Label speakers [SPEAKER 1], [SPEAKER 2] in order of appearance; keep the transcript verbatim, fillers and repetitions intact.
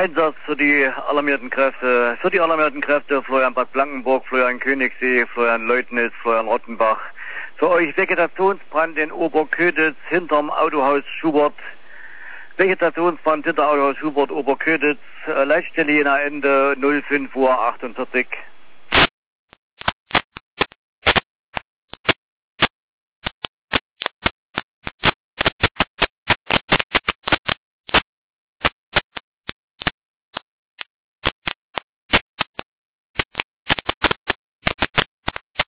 [SPEAKER 1] Einsatz für die alarmierten Kräfte, für die alarmierten Kräfte Florian Bad Blankenburg, Florian Königssee, Florian Leutnitz, Florian Rottenbach. Für euch Vegetationsbrand in Oberköditz hinterm Autohaus Schubert. Vegetationsbrand hinter Autohaus Schubert, Oberköditz, Leitstelle Jena Ende null fünf Uhr achtundvierzig.